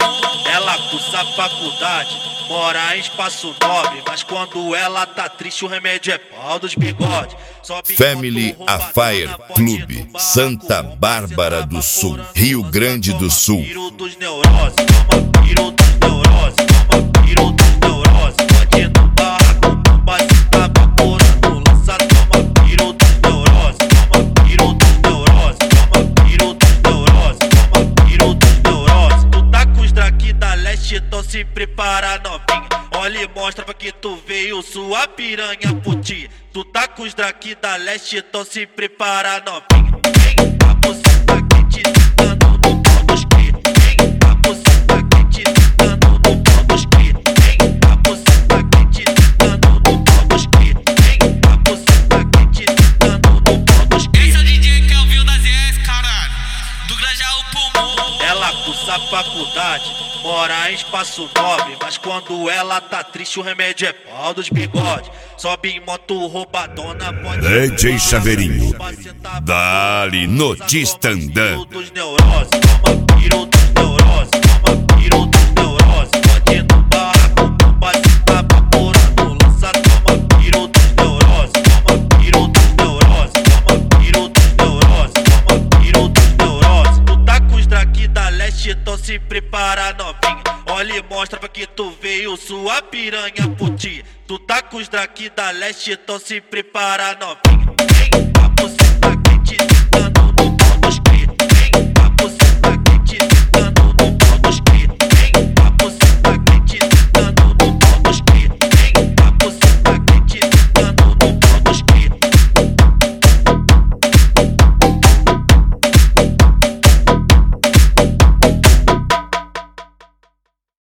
Ela cursa faculdade, mora em espaço nobre, mas quando ela tá triste o remédio é pau dos bigodes. Family Affair Club, Santa Bárbara do Sul, Rio Grande do Sul. Piro dos neuroses, toma piro dos neuroses, toma piro dos neuroses. Pode no barraco, bate tá vaporando, lança, toma piro dos neuroses, toma piro dos neuroses, toma piro dos neuroses, toma piro dos neuroses. Tu tá com os draki da leste, então se prepara novinha. Olha e mostra pra que tu veio, sua piranha puti. Tu tá com os draki da leste, então se prepara novinha. Vem, a buceta quente, dando no pau dos cri. Vem, a buceta quente, dando no pau dos cri. Vem, a buceta quente, dando no pau dos cri. Vem, a buceta quente, dando no pau dos cri. Esse é o DJ que ouviu da ZS, caralho, do Grajaú Pulmão. Ela cursa faculdade, mora em espaço nobre, mas quando ela tá triste o remédio é pau dos bigodes. Sobe em moto roubadona, pode DJ Chaveirinho, dali no Distandã. dos neuroses, toma piro dos neuroses, toma piro dos neuroses. Pode no barraco, bate tá vaporando, lança, toma piro dos neuroses, toma piro dos neuroses, toma piro dos neuroses, toma piro dos neuroses. Tu tá com os draki da leste, então se prepara novinha. Olha e mostra pra que tu veio, sua piranha puti. Tu tá com os draki da leste, então se prepara novinha.